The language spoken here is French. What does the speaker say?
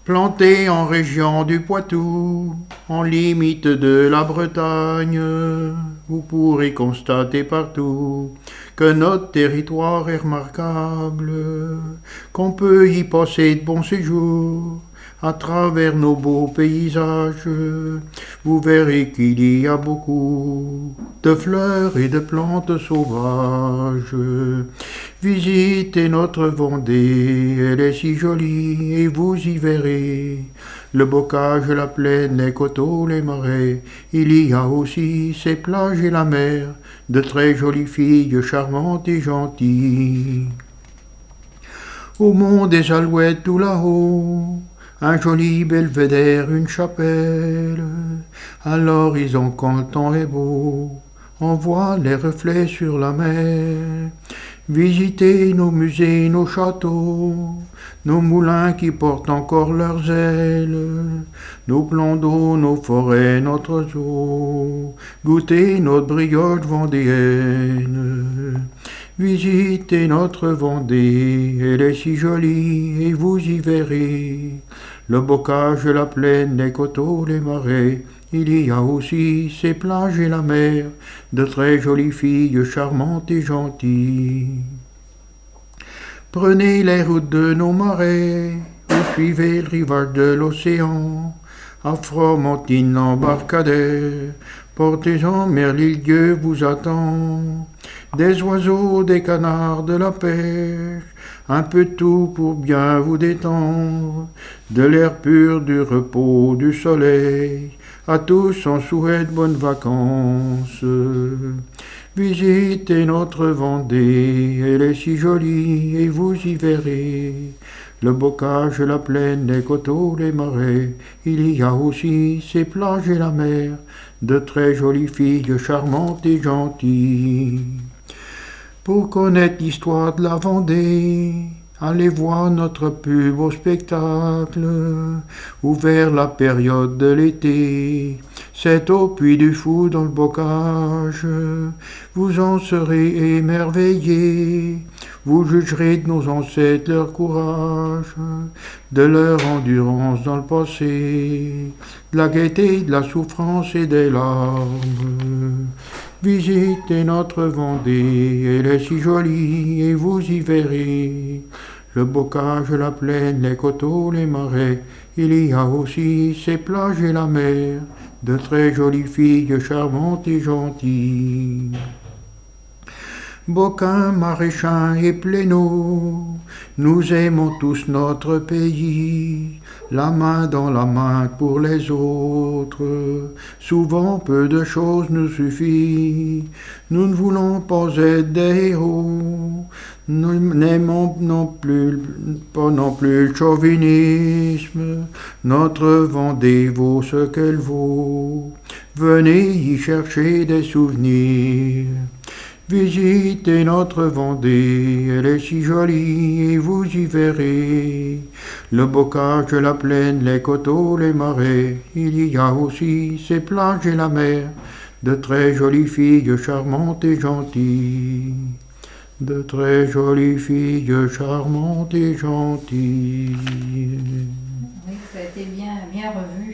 Planté en région du Poitou, en limite de la Bretagne, vous pourrez constater partout que notre territoire est remarquable, qu'on peut y passer de bons séjours. À travers nos beaux paysages, vous verrez qu'il y a beaucoup de fleurs et de plantes sauvages. Visitez notre Vendée, elle est si jolie et vous y verrez le bocage, la plaine, les coteaux, les marais. Il y a aussi ces plages et la mer, de très jolies filles charmantes et gentilles. Au mont des Alouettes tout là-haut, un joli belvédère, une chapelle. À l'horizon quand le temps est beau, on voit les reflets sur la mer. Visitez nos musées, nos châteaux, nos moulins qui portent encore leurs ailes, nos plans d'eau, nos forêts, notre zoo. Goûtez notre brioche vendéenne. Visitez notre Vendée, elle est si jolie et vous y verrez le bocage, la plaine, les coteaux, les marais. Il y a aussi ces plages et la mer, de très jolies filles charmantes et gentilles. Prenez les routes de nos marais, ou suivez le rivage de l'océan. À Fromentine, l'embarcadère, portez-en mer, l'île Dieu vous attend. Des oiseaux, des canards, de la pêche, un peu de tout pour bien vous détendre. De l'air pur, du repos, du soleil, à tous on souhaite bonnes vacances. Visitez notre Vendée, elle est si jolie et vous y verrez le bocage, la plaine, les coteaux, les marais. Il y a aussi ces plages et la mer, de très jolies filles charmantes et gentilles. Pour connaître l'histoire de la Vendée, allez voir notre plus beau spectacle, ouvert la période de l'été. C'est au Puy du Fou dans le bocage, vous en serez émerveillés. Vous jugerez de nos ancêtres leur courage, de leur endurance dans le passé, de la gaieté, de la souffrance et des larmes. Visitez notre Vendée, elle est si jolie et vous y verrez le bocage, la plaine, les coteaux, les marais. Il y a aussi ces plages et la mer, de très jolies filles charmantes et gentilles. Boquins, Maraîchins et Plénaud, nous aimons tous notre pays, la main dans la main pour les autres. Souvent peu de choses nous suffit, nous ne voulons pas être des héros, nous n'aimons pas non plus le chauvinisme. Notre Vendée vaut ce qu'elle vaut, venez y chercher des souvenirs. Visitez notre Vendée, elle est si jolie et vous y verrez le bocage, la plaine, les coteaux, les marais. Il y a aussi ces plages et la mer, de très jolies filles charmantes et gentilles. De très jolies filles charmantes et gentilles. Oui, ça a été bien revu.